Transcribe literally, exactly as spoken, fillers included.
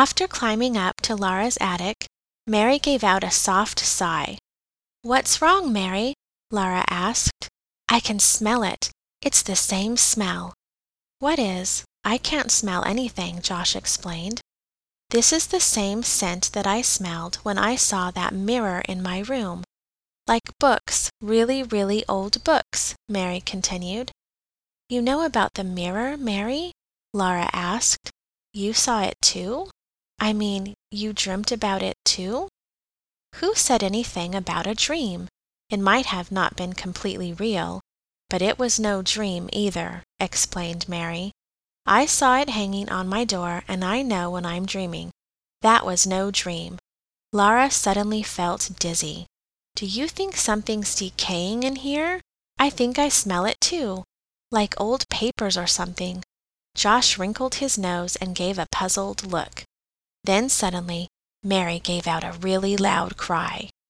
After climbing up to Laura's attic, Mary gave out a soft sigh. "What's wrong, Mary?" Laura asked. "I can smell it. It's the same smell." "What is? I can't smell anything," Josh explained. "This is the same scent that I smelled when I saw that mirror in my room. Like books, really, really old books," Mary continued. "You know about the mirror, Mary?" Laura asked. "You saw it too? I mean, you dreamt about it too?" "Who said anything about a dream? It might have not been completely real, but it was no dream either," explained Mary. "I saw it hanging on my door, and I know when I'm dreaming. That was no dream." Laura suddenly felt dizzy. "Do you think something's decaying in here? I think I smell it too, like old papers or something." Josh wrinkled his nose and gave a puzzled look. Then suddenly Mary gave out a really loud cry.